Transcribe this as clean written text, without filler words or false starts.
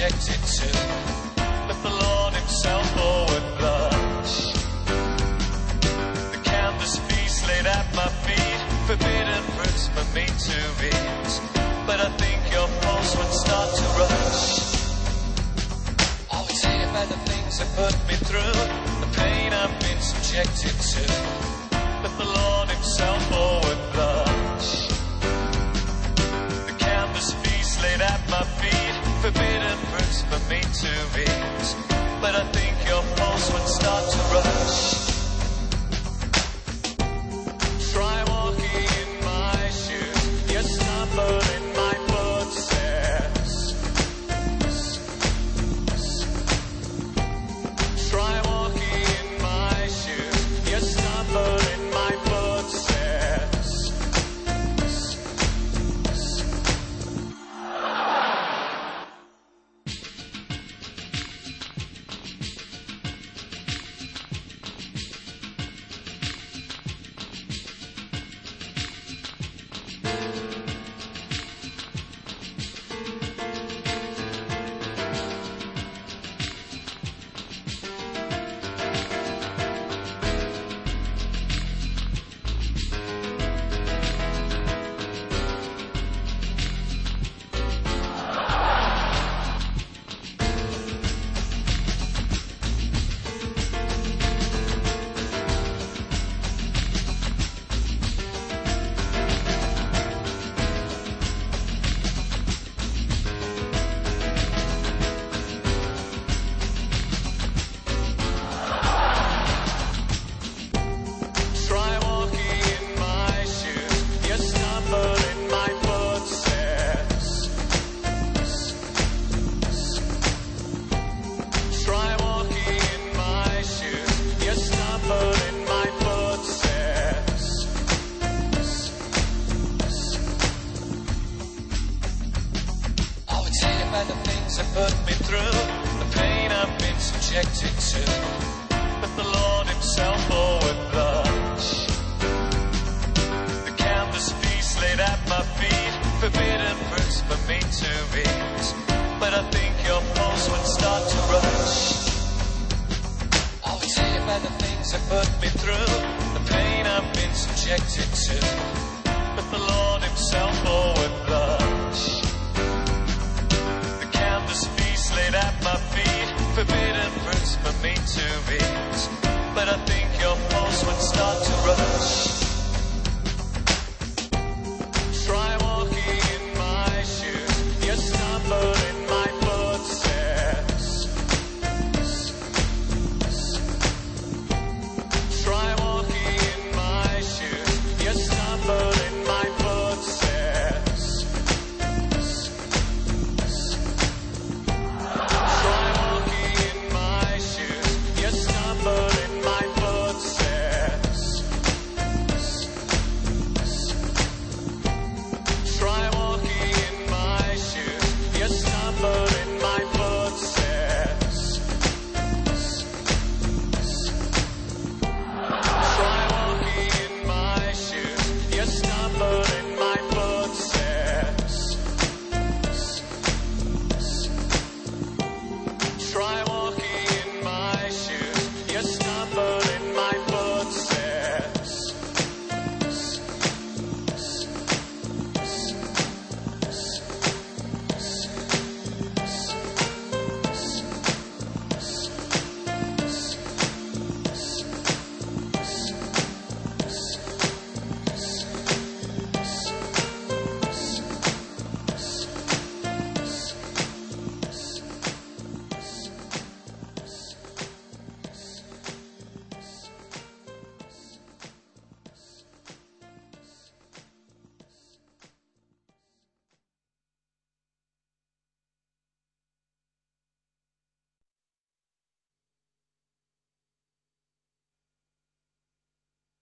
subjected to, but the Lord himself would blush. The canvas feast laid at my feet, forbidden fruits for me to eat, but I think your pulse would start to rush. I would tell you about the things that put me through, the pain I've been subjected to, but the Lord himself would blush. The canvas feast laid at my feet, forbidden fruits for me to eat, but I think your pulse would start to rush. Try walking in my shoes, you stumble in my footsteps. Try walking in my shoes, you stumble in my footsteps. Forbidden fruits for me to eat, but I think your pulse would start to rush.